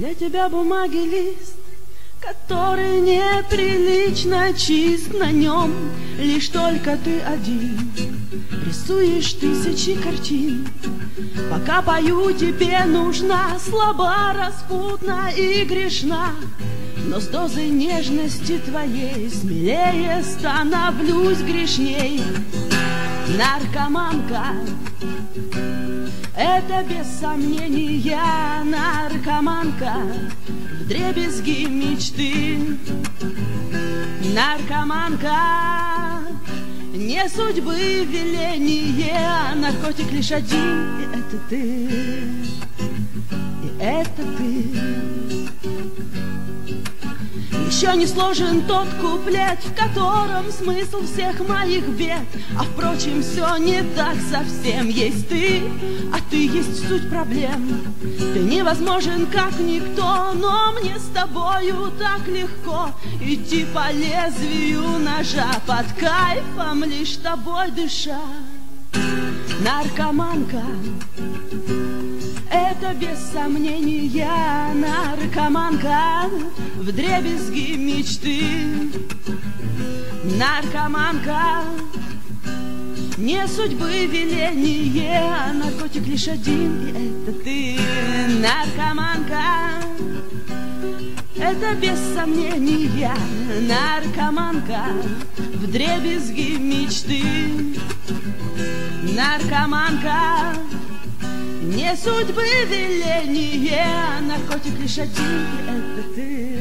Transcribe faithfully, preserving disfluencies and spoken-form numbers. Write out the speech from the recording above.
Для тебя бумаги лист, который неприлично чист, на нем лишь только ты один. Рисуешь тысячи картин. Пока пою, тебе нужна, слаба, распутна и грешна. Но с дозой нежности твоей смелее становлюсь грешней. Наркоманка, это без сомнения наркоманка, вдребезги мечты. Наркоманка, не судьбы веление, а наркотик лишь один, и это ты, и это ты. Еще не сложен тот куплет, в котором смысл всех моих бед. А впрочем, все не так совсем. Есть ты, а ты есть суть проблем. Ты невозможен, как никто, но мне с тобою так легко идти по лезвию ножа, под кайфом лишь тобой дыша. Наркоманка, это без сомнения наркоманка, вдребезги мечты. Наркоманка, не судьбы веление, а наркотик лишь один, и это ты. Наркоманка, это без сомнения наркоманка, вдребезги мечты. Наркоманка, не судьбы веление, а наркотик лишь один, и это ты.